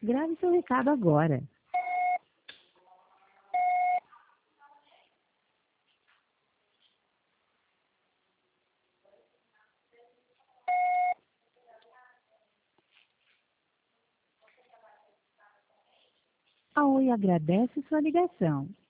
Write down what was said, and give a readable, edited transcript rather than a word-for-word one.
Grave seu recado agora. A Oi agradece sua ligação.